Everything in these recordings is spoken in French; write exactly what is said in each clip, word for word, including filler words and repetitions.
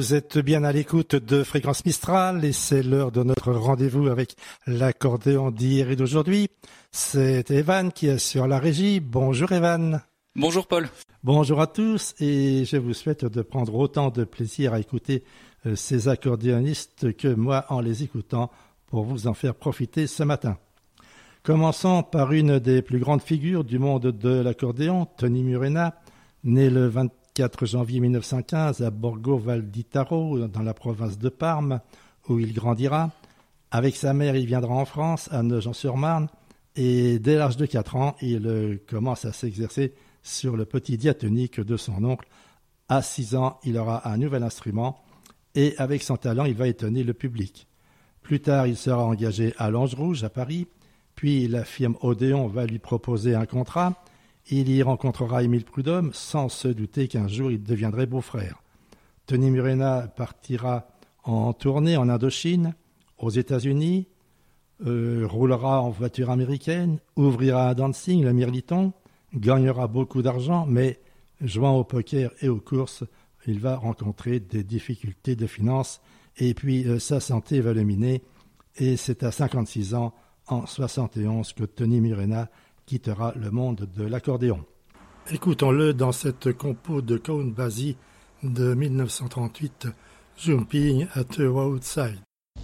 Vous êtes bien à l'écoute de Fréquence Mistral et c'est l'heure de notre rendez-vous avec l'accordéon d'hier et d'aujourd'hui. C'est Evan qui est sur la régie. Bonjour Evan. Bonjour Paul. Bonjour à tous et je vous souhaite de prendre autant de plaisir à écouter euh, ces accordéonistes que moi en les écoutant pour vous en faire profiter ce matin. Commençons par une des plus grandes figures du monde de l'accordéon, Tony Murena, né le vingt-quatre janvier mille neuf cent quinze à Borgo Valditaro, dans la province de Parme, où il grandira. Avec sa mère, il viendra en France, à Nogent-sur-Marne, et dès l'âge de quatre ans, il commence à s'exercer sur le petit diatonique de son oncle. À six ans, il aura un nouvel instrument, et avec son talent, il va étonner le public. Plus tard, il sera engagé à l'Ange Rouge, à Paris, puis la firme Odéon va lui proposer un contrat. Il y rencontrera Émile Prudhomme sans se douter qu'un jour il deviendrait beau-frère. Tony Murena partira en tournée en Indochine, aux États-Unis, euh, roulera en voiture américaine, ouvrira un dancing, le Mirliton, gagnera beaucoup d'argent, mais jouant au poker et aux courses, il va rencontrer des difficultés de finances et puis euh, sa santé va le miner. Et c'est à cinquante-six ans, en soixante et onze, que Tony Murena quittera le monde de l'accordéon. Écoutons-le dans cette compo de Count Basie de mille neuf cent trente-huit, Jumping at the Roadside.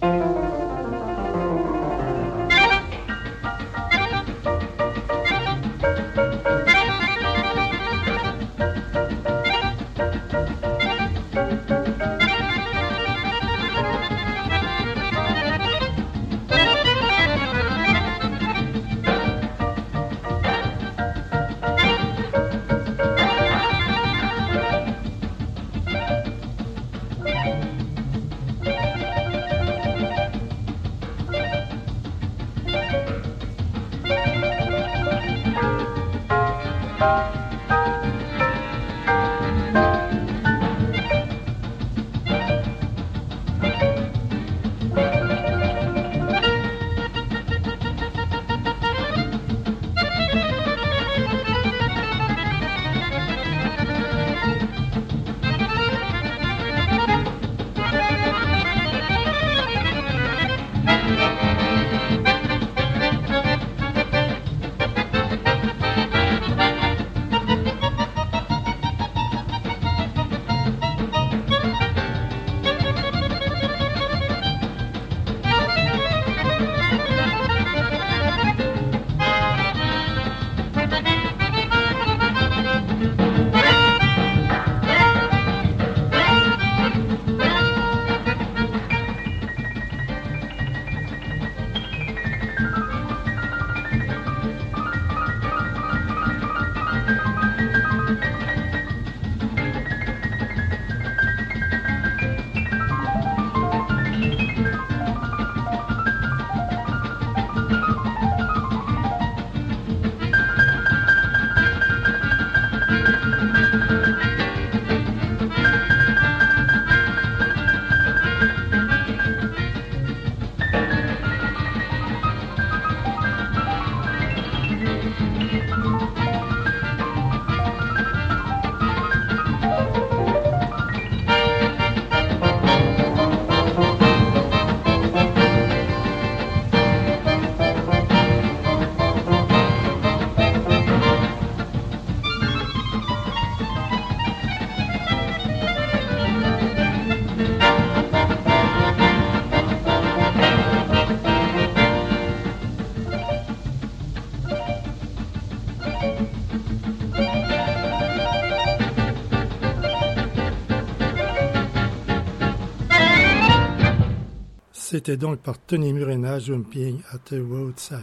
C'était donc par Tony Murena, Jumping at the Roadside.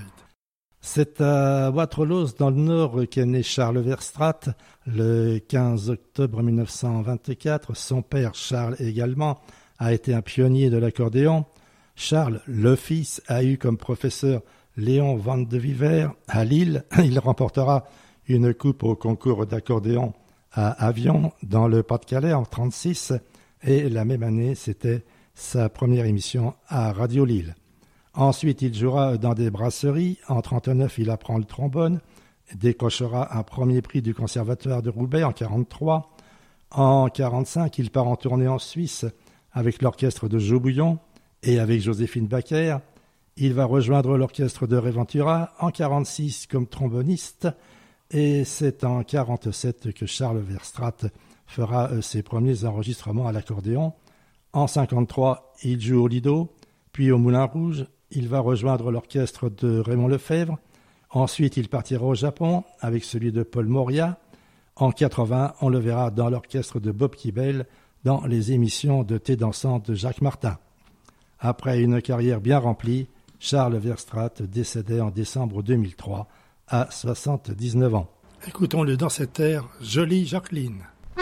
C'est à Waterloo, dans le Nord, qu'est né Charles Verstraete, le quinze octobre mille neuf cent vingt-quatre. Son père, Charles également, a été un pionnier de l'accordéon. Charles, le fils, a eu comme professeur Léon Van de Viver à Lille. Il remportera une coupe au concours d'accordéon à Avion, dans le Pas-de-Calais, en trente-six. Et la même année, c'était sa première émission à Radio Lille. Ensuite, il jouera dans des brasseries. En trente-neuf, il apprend le trombone, décrochera un premier prix du Conservatoire de Roubaix en quarante-trois. En quarante-cinq, il part en tournée en Suisse avec l'orchestre de Joe Bouillon et avec Joséphine Baker. Il va rejoindre l'orchestre de Ray Ventura en quarante-six comme tromboniste et c'est en quarante-sept que Charles Verstraete fera ses premiers enregistrements à l'accordéon. En cinquante-trois, il joue au Lido, puis au Moulin Rouge. Il va rejoindre l'orchestre de Raymond Lefebvre. Ensuite, il partira au Japon avec celui de Paul Moria. En quatre-vingts, on le verra dans l'orchestre de Bob Kibel dans les émissions de thé dansant de Jacques Martin. Après une carrière bien remplie, Charles Verstraete décédait en décembre deux mille trois à soixante-dix-neuf ans. Écoutons-le dans cet air, Jolie Jacqueline.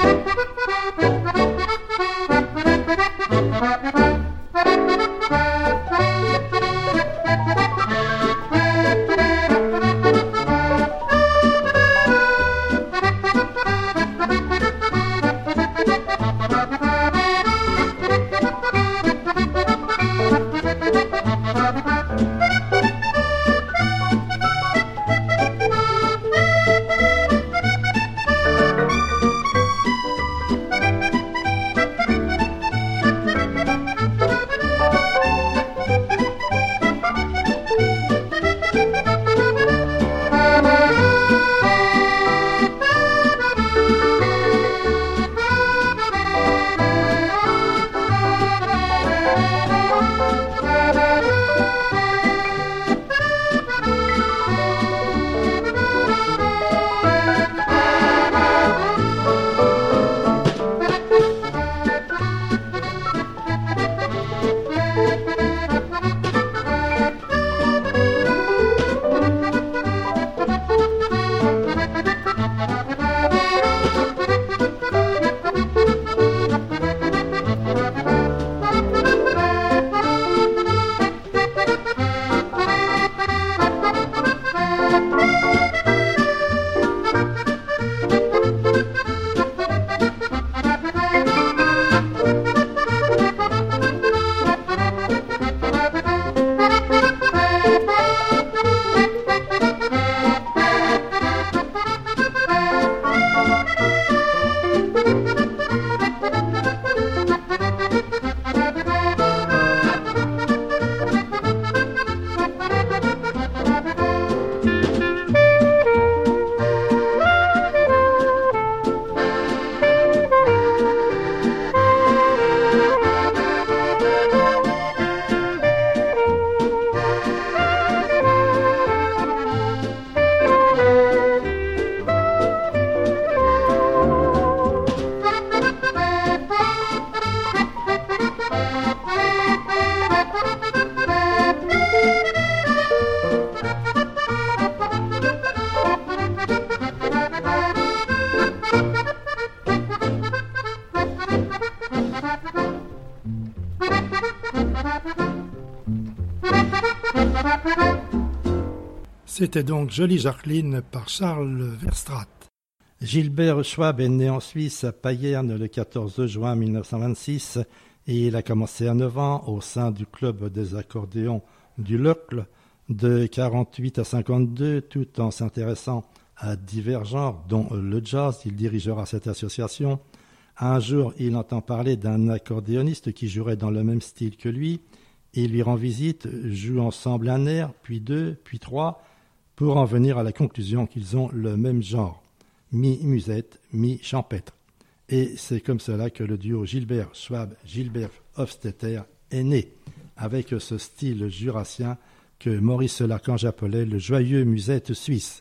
C'était donc Jolie Jacqueline par Charles Verstraete. Gilbert Schwab est né en Suisse à Payerne le quatorze juin mille neuf cent vingt-six et il a commencé à neuf ans au sein du club des accordéons du Locle de quarante-huit à cinquante-deux tout en s'intéressant à divers genres dont le jazz. Il dirigera cette association. Un jour, il entend parler d'un accordéoniste qui jouerait dans le même style que lui. Il lui rend visite, jouent ensemble un air, puis deux, puis trois, pour en venir à la conclusion qu'ils ont le même genre, mi-musette, mi-champêtre. Et c'est comme cela que le duo Gilbert Schwab-Gilbert Hofstetter est né, avec ce style jurassien que Maurice Lacange appelait le joyeux musette suisse.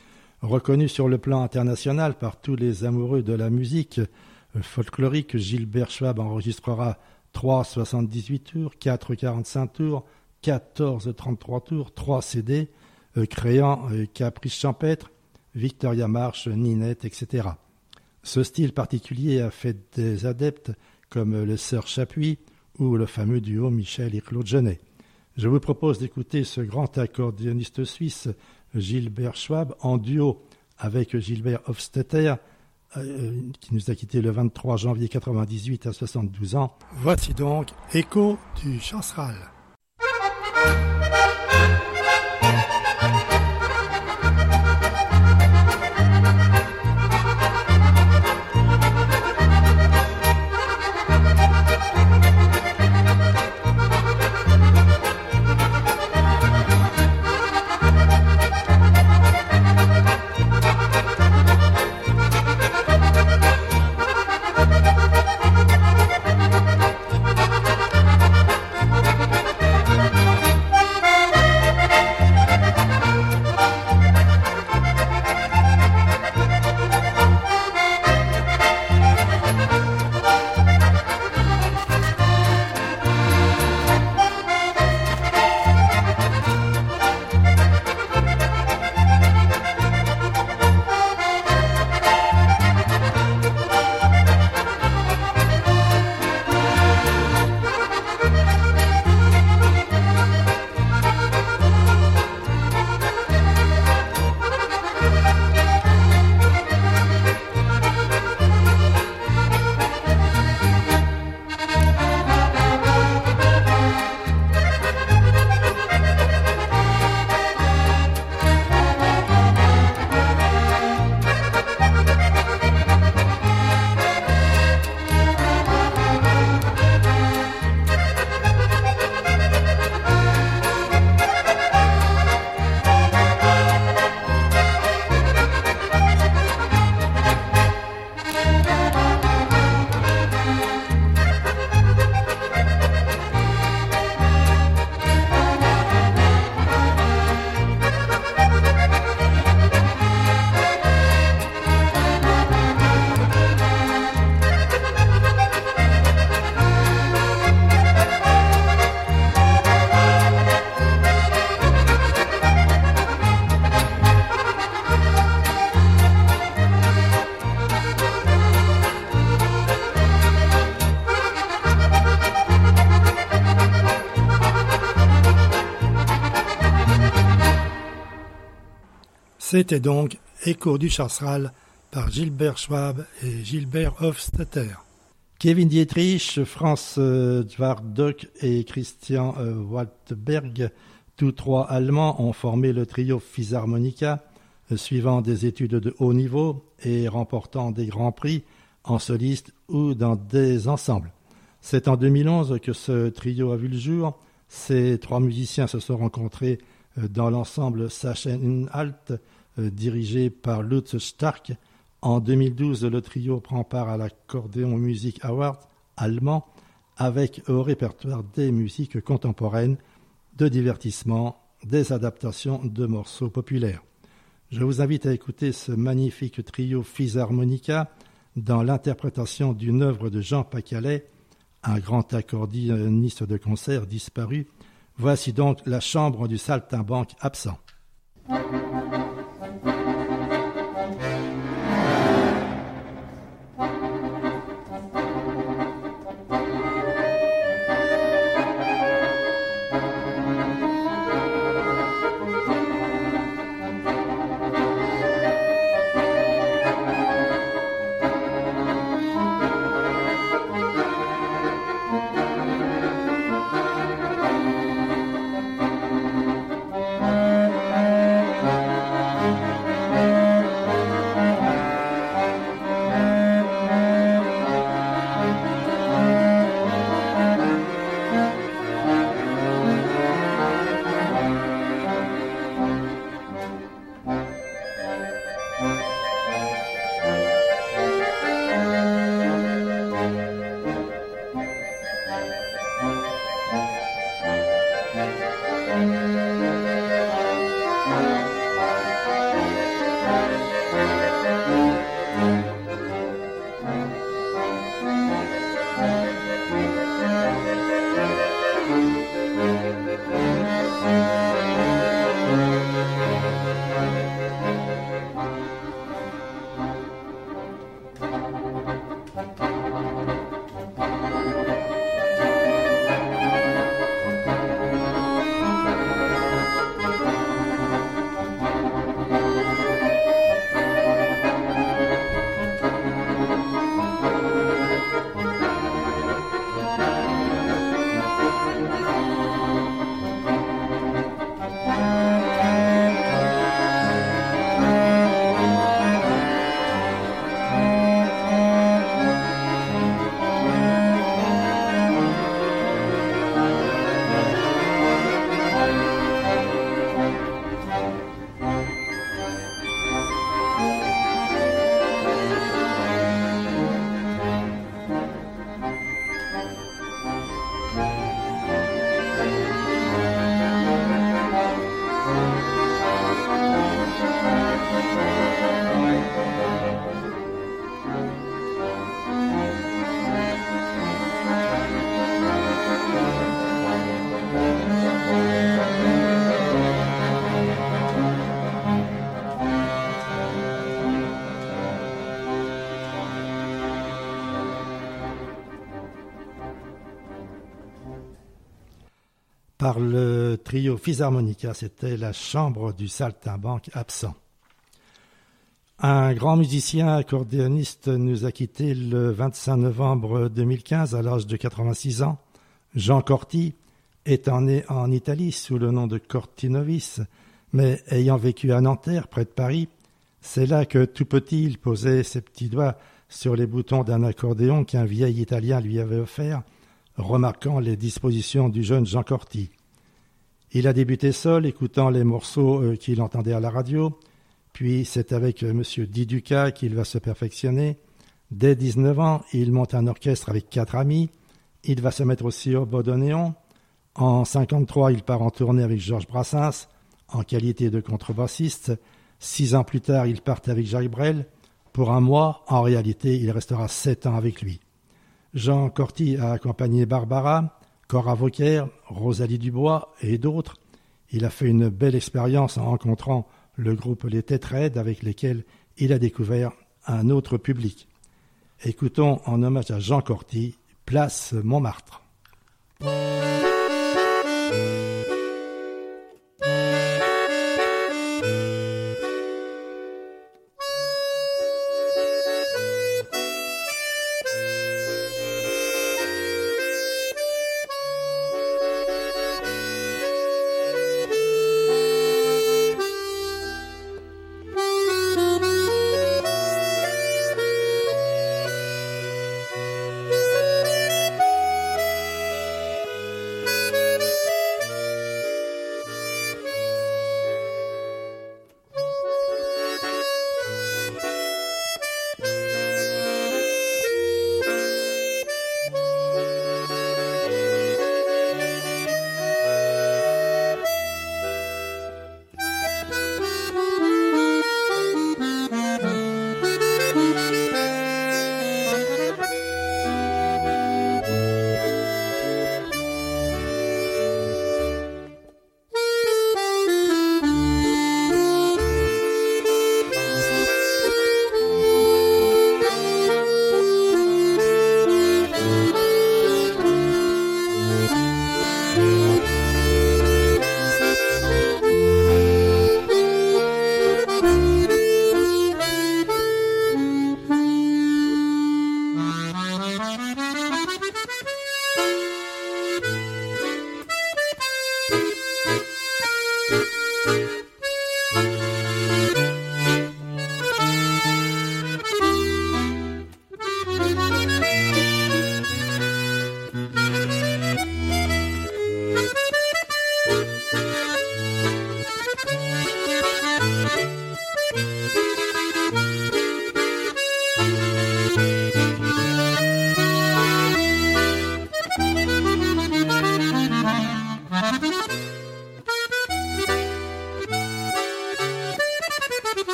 Reconnu sur le plan international par tous les amoureux de la musique folklorique, Gilbert Schwab enregistrera trois soixante-dix-huit tours, quatre quarante-cinq tours, quatorze trente-trois tours, trois C D, euh, créant euh, Caprice champêtre, Victoria March, Ninette, et cetera. Ce style particulier a fait des adeptes comme le Sœur Chapuis ou le fameux duo Michel et Claude Genet. Je vous propose d'écouter ce grand accordéoniste suisse, Gilbert Schwab, en duo avec Gilbert Hofstetter, euh, qui nous a quittés le vingt-trois janvier quatre-vingt-dix-huit à soixante-douze ans. Voici donc Écho du Chanceral. C'était donc Écho du Chasseral par Gilbert Schwab et Gilbert Hofstetter. Kevin Dietrich, Franz Zwardock et Christian Waldberg, tous trois Allemands, ont formé le trio Physharmonica, suivant des études de haut niveau et remportant des grands prix en soliste ou dans des ensembles. C'est en deux mille onze que ce trio a vu le jour. Ces trois musiciens se sont rencontrés dans l'ensemble Sachsen-Anhalt, dirigé par Lutz Stark. En deux mille douze, le trio prend part à l'Accordéon Music Award allemand avec au répertoire des musiques contemporaines, de divertissement, des adaptations de morceaux populaires. Je vous invite à écouter ce magnifique trio Physharmonica dans l'interprétation d'une œuvre de Jean Pacalet, un grand accordéoniste de concert disparu. Voici donc la chambre du saltimbanque absent. Par le trio Physharmonica, c'était la chambre du saltimbanque absent. Un grand musicien accordéoniste nous a quittés le vingt-cinq novembre deux mille quinze à l'âge de quatre-vingt-six ans. Jean Corti, étant né en Italie sous le nom de Cortinovis, mais ayant vécu à Nanterre, près de Paris, c'est là que tout petit il posait ses petits doigts sur les boutons d'un accordéon qu'un vieil Italien lui avait offert, remarquant les dispositions du jeune Jean Corti. Il a débuté seul, écoutant les morceaux qu'il entendait à la radio, puis c'est avec M. Diduca qu'il va se perfectionner. Dès dix-neuf ans, il monte un orchestre avec quatre amis. Il va se mettre aussi au bandoneon. En cinquante-trois, il part en tournée avec Georges Brassens, en qualité de contrebassiste. Six ans plus tard, il part avec Jacques Brel. Pour un mois, en réalité, il restera sept ans avec lui. Jean Corti a accompagné Barbara, Cora Vauquer, Rosalie Dubois et d'autres. Il a fait une belle expérience en rencontrant le groupe Les Tétraides avec lesquels il a découvert un autre public. Écoutons en hommage à Jean Corti, Place Montmartre.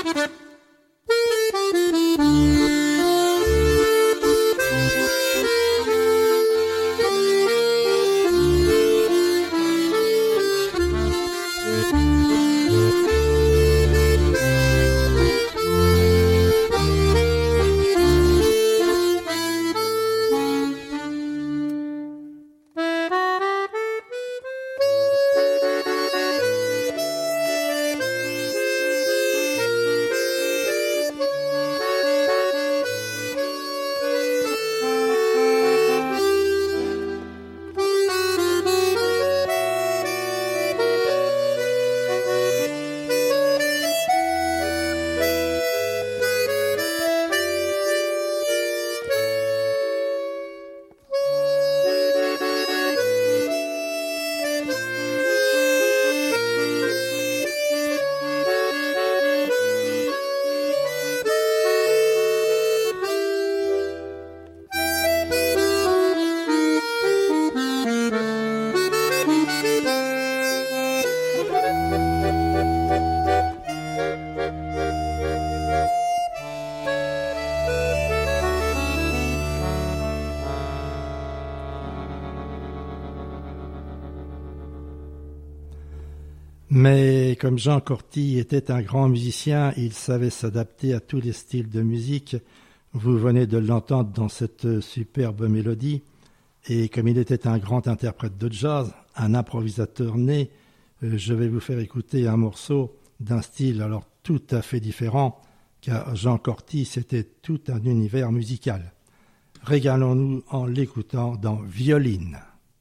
Mais comme Jean Corty était un grand musicien, il savait s'adapter à tous les styles de musique. Vous venez de l'entendre dans cette superbe mélodie. Et comme il était un grand interprète de jazz, un improvisateur né, je vais vous faire écouter un morceau d'un style alors tout à fait différent, car Jean Corty, c'était tout un univers musical. Régalons-nous en l'écoutant dans Violine.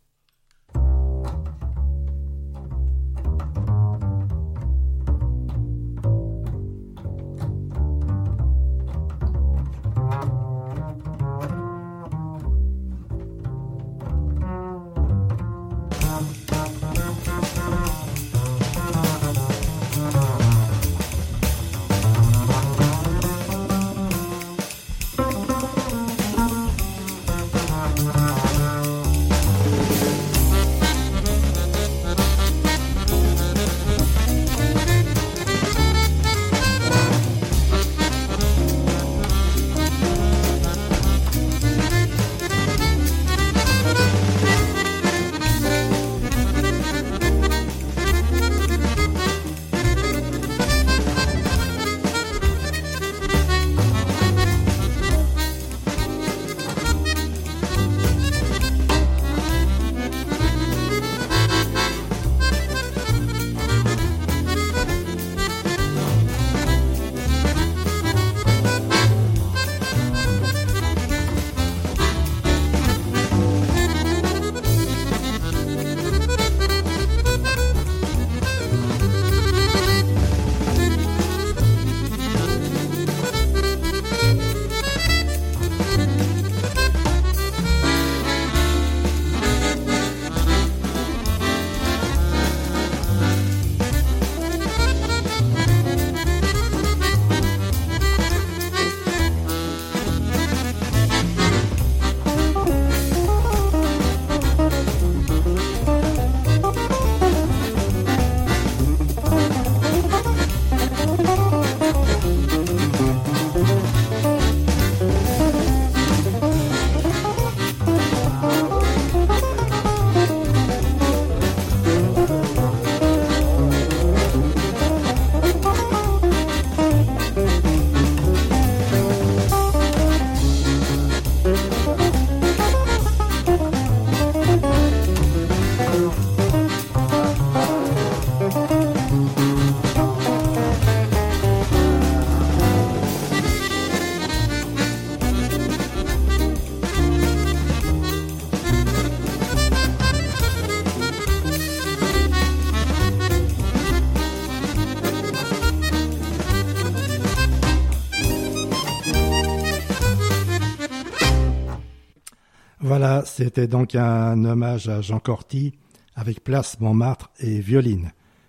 Voilà, c'était donc un hommage à Jean Corty avec Place Montmartre et Violine.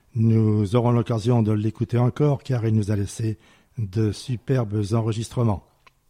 Nous aurons l'occasion de l'écouter encore car il nous a laissé de superbes enregistrements.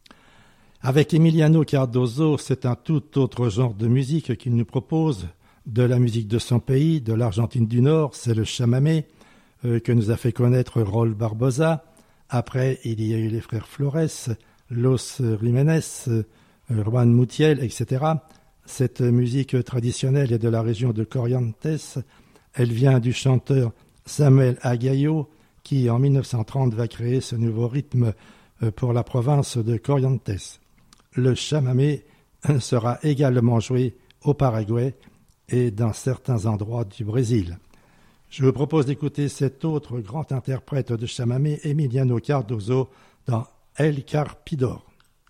Avec Emiliano Cardoso, c'est un tout autre genre de musique qu'il nous propose, de la musique de son pays, de l'Argentine du Nord, c'est le chamamé euh, que nous a fait connaître Raúl Barbosa, Après, il y a eu les frères Flores, Los Jiménez, Juan Mutiel, et cetera. Cette musique traditionnelle est de la région de Corrientes. Elle vient du chanteur Samuel Aguayo, qui en mille neuf cent trente va créer ce nouveau rythme pour la province de Corrientes. Le chamamé sera également joué au Paraguay et dans certains endroits du Brésil. Je vous propose d'écouter cet autre grand interprète de chamamé, Emiliano Cardoso, dans El Carpidor.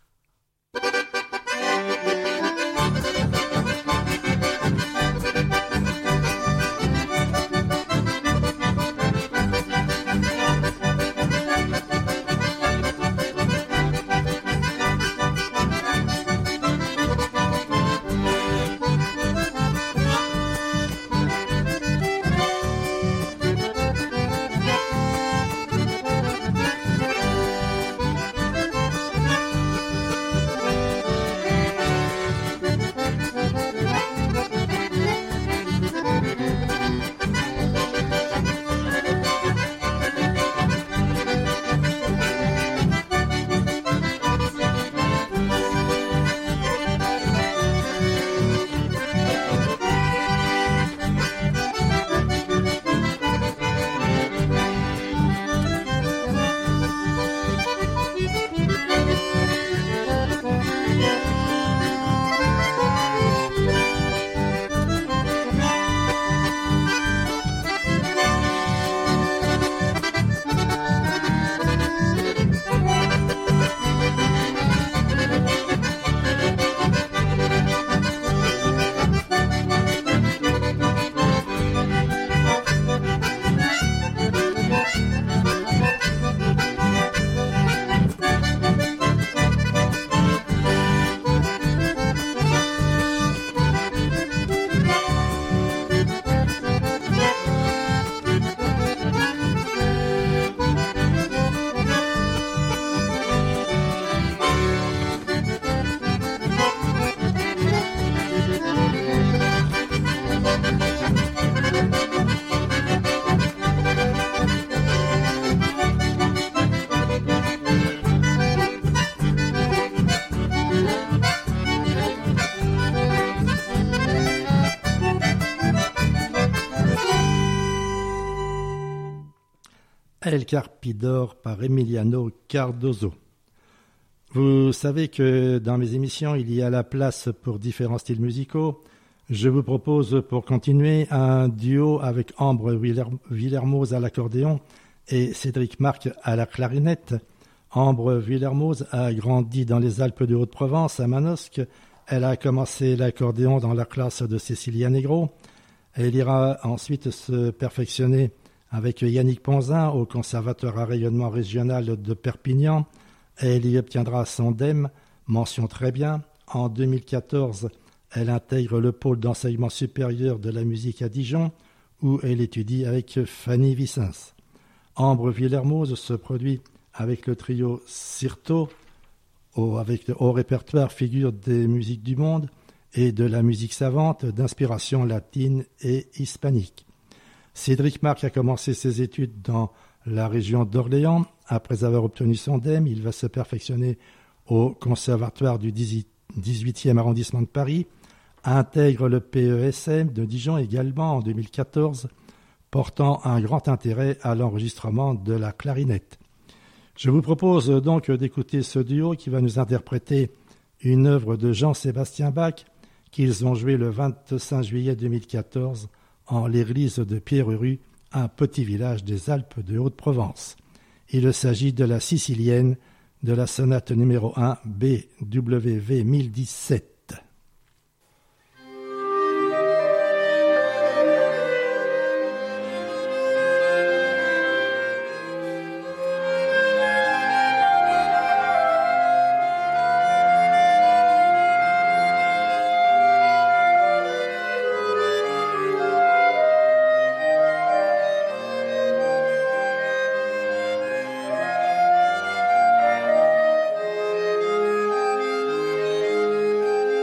El Carpidor par Emiliano Cardoso. Vous savez que dans mes émissions, il y a la place pour différents styles musicaux. Je vous propose, pour continuer, un duo avec Ambre Villermoz à l'accordéon et Cédric Marc à la clarinette. Ambre Villermoz a grandi dans les Alpes de Haute-Provence, à Manosque. Elle a commencé l'accordéon dans la classe de Cécilia Negro. Elle ira ensuite se perfectionner avec Yannick Ponzin au Conservatoire à rayonnement régional de Perpignan. Elle y obtiendra son D E M, mention très bien. En deux mille quatorze, elle intègre le pôle d'enseignement supérieur de la musique à Dijon, où elle étudie avec Fanny Vicens. Ambre Villermoz se produit avec le trio Cirto, au, avec, au répertoire figure des musiques du monde et de la musique savante d'inspiration latine et hispanique. Cédric Marc a commencé ses études dans la région d'Orléans. Après avoir obtenu son D E M, il va se perfectionner au Conservatoire du dix-huitième arrondissement de Paris, intègre le P E S M de Dijon également en deux mille quatorze, portant un grand intérêt à l'enregistrement de la clarinette. Je vous propose donc d'écouter ce duo qui va nous interpréter une œuvre de Jean-Sébastien Bach qu'ils ont joué le vingt-cinq juillet deux mille quatorze en l'église de Pierrerue, un petit village des Alpes de Haute-Provence. Il s'agit de la sicilienne de la sonate numéro un B W V mille dix-sept. Thank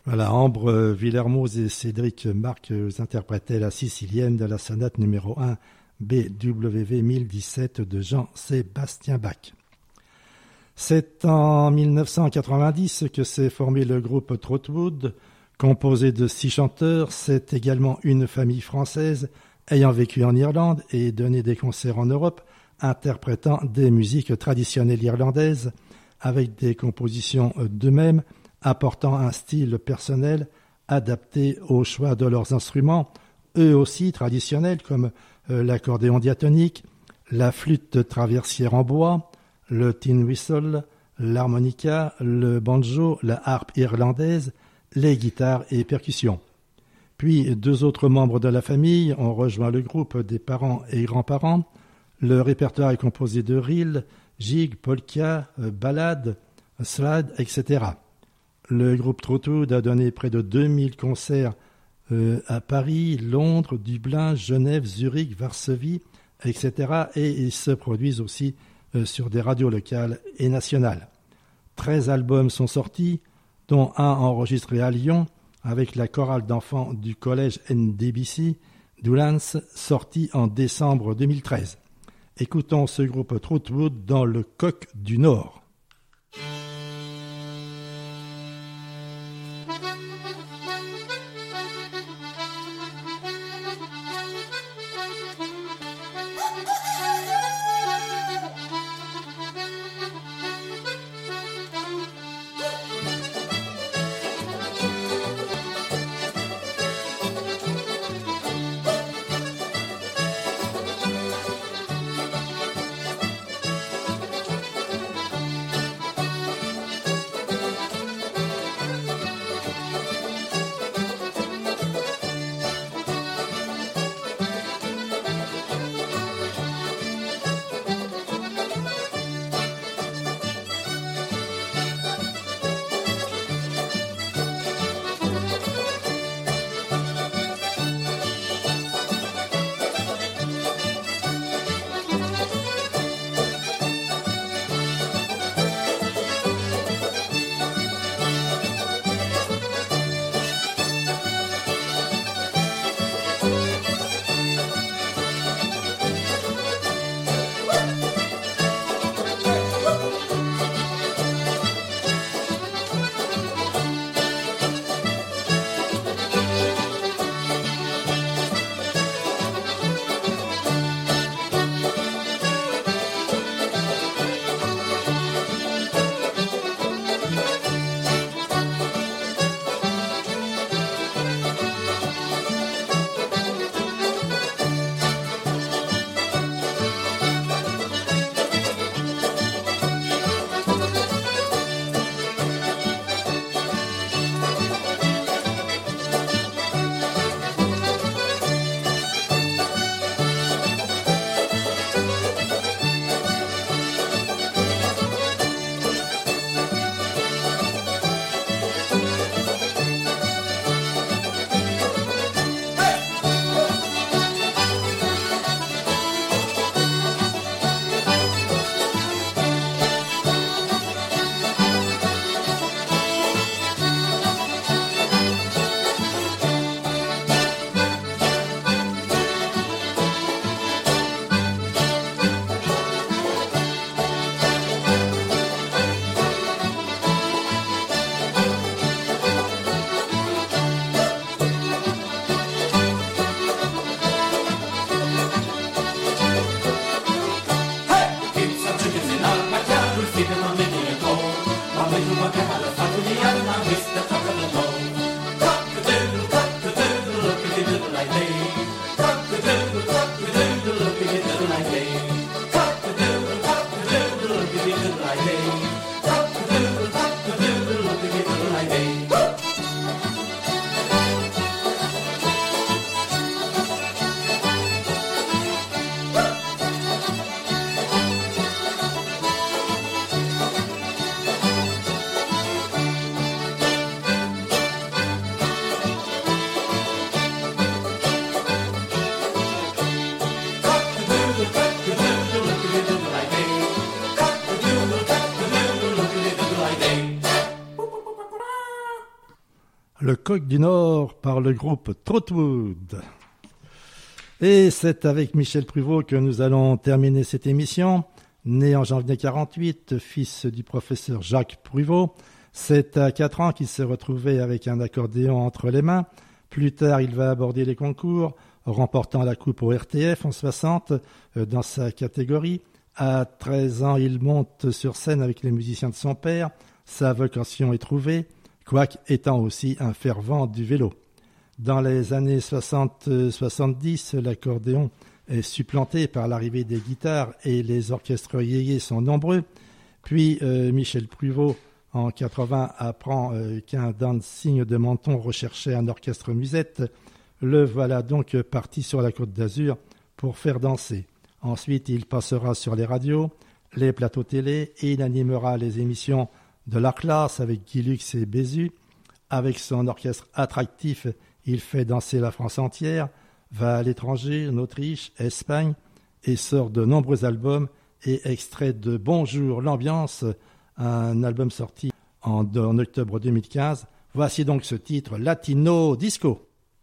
Voilà, Ambre Villermoz et Cédric Marc interprétaient la sicilienne de la sonate numéro un B W V mille dix-sept de Jean-Sébastien Bach. C'est en mille neuf cent quatre-vingt-dix que s'est formé le groupe Trotwood, composé de six chanteurs. C'est également une famille française ayant vécu en Irlande et donné des concerts en Europe, interprétant des musiques traditionnelles irlandaises avec des compositions d'eux-mêmes, apportant un style personnel adapté au choix de leurs instruments, eux aussi traditionnels comme l'accordéon diatonique, la flûte traversière en bois, le tin whistle, l'harmonica, le banjo, la harpe irlandaise, les guitares et percussions. Puis deux autres membres de la famille ont rejoint le groupe des parents et grands-parents. Le répertoire est composé de reels, gigs, polka, ballades, slide, et cetera. Le groupe Trotwood a donné près de deux mille concerts euh, à Paris, Londres, Dublin, Genève, Zurich, Varsovie, et cetera. Et ils se produisent aussi euh, sur des radios locales et nationales. treize albums sont sortis, dont un enregistré à Lyon avec la chorale d'enfants du collège N D B C d'Oulans, sorti en décembre deux mille treize. Écoutons ce groupe Trotwood dans le Coq du Nord. Le Coq du Nord par le groupe Trotwood. Et c'est avec Michel Pruvot que nous allons terminer cette émission. Né en janvier quarante-huit, fils du professeur Jacques Pruvot, c'est à quatre ans qu'il s'est retrouvé avec un accordéon entre les mains. Plus tard, il va aborder les concours, remportant la coupe au R T F en soixante dans sa catégorie. À treize ans, il monte sur scène avec les musiciens de son père. Sa vocation est trouvée, quoique étant aussi un fervent du vélo. Dans les années soixante soixante-dix, l'accordéon est supplanté par l'arrivée des guitares et les orchestres yéyés sont nombreux. Puis euh, Michel Pruvot, en quatre-vingts, apprend euh, qu'un dancing de Menton recherchait un orchestre musette. Le voilà donc parti sur la Côte d'Azur pour faire danser. Ensuite, il passera sur les radios, les plateaux télé et il animera les émissions de la classe avec Guy Lux et Bézu. Avec son orchestre attractif, il fait danser la France entière, va à l'étranger, en Autriche, Espagne, et sort de nombreux albums et extraits de Bonjour l'ambiance, un album sorti en, en octobre deux mille quinze. Voici donc ce titre, Latino Disco.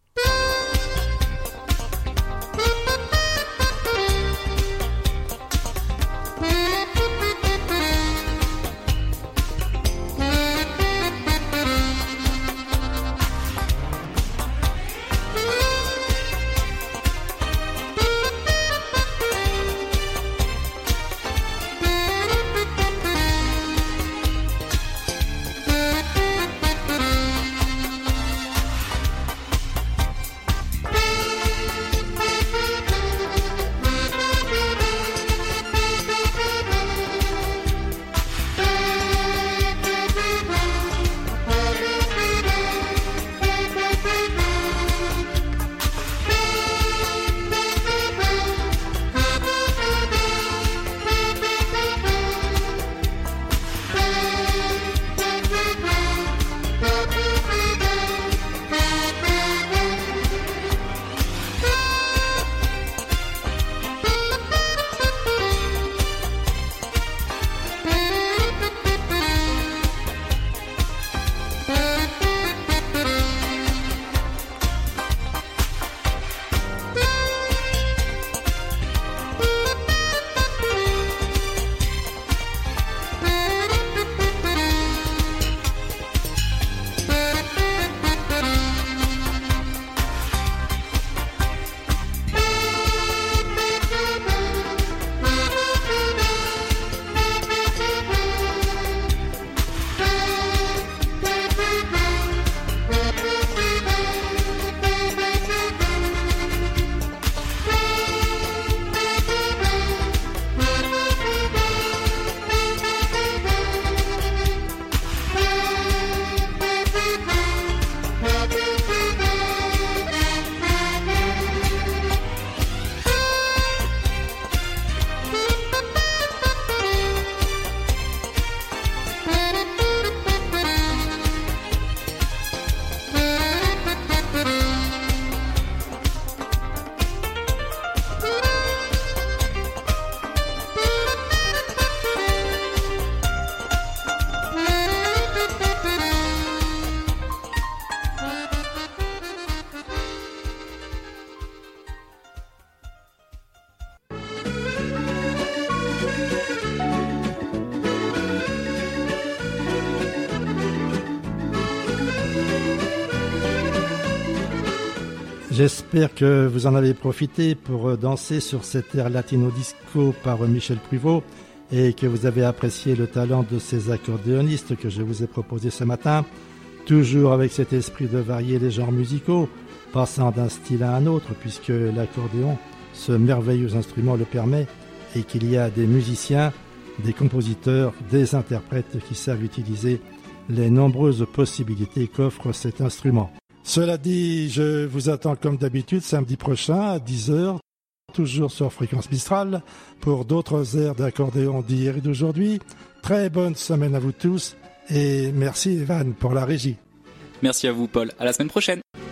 J'espère que vous en avez profité pour danser sur cet air latino disco par Michel Pruvot et que vous avez apprécié le talent de ces accordéonistes que je vous ai proposé ce matin, toujours avec cet esprit de varier les genres musicaux, passant d'un style à un autre puisque l'accordéon, ce merveilleux instrument, le permet et qu'il y a des musiciens, des compositeurs, des interprètes qui savent utiliser les nombreuses possibilités qu'offre cet instrument. Cela dit, je vous attends comme d'habitude samedi prochain à dix heures, toujours sur Fréquence Mistral, pour d'autres airs d'accordéon d'hier et d'aujourd'hui. Très bonne semaine à vous tous et merci Evan pour la régie. Merci à vous Paul, à la semaine prochaine.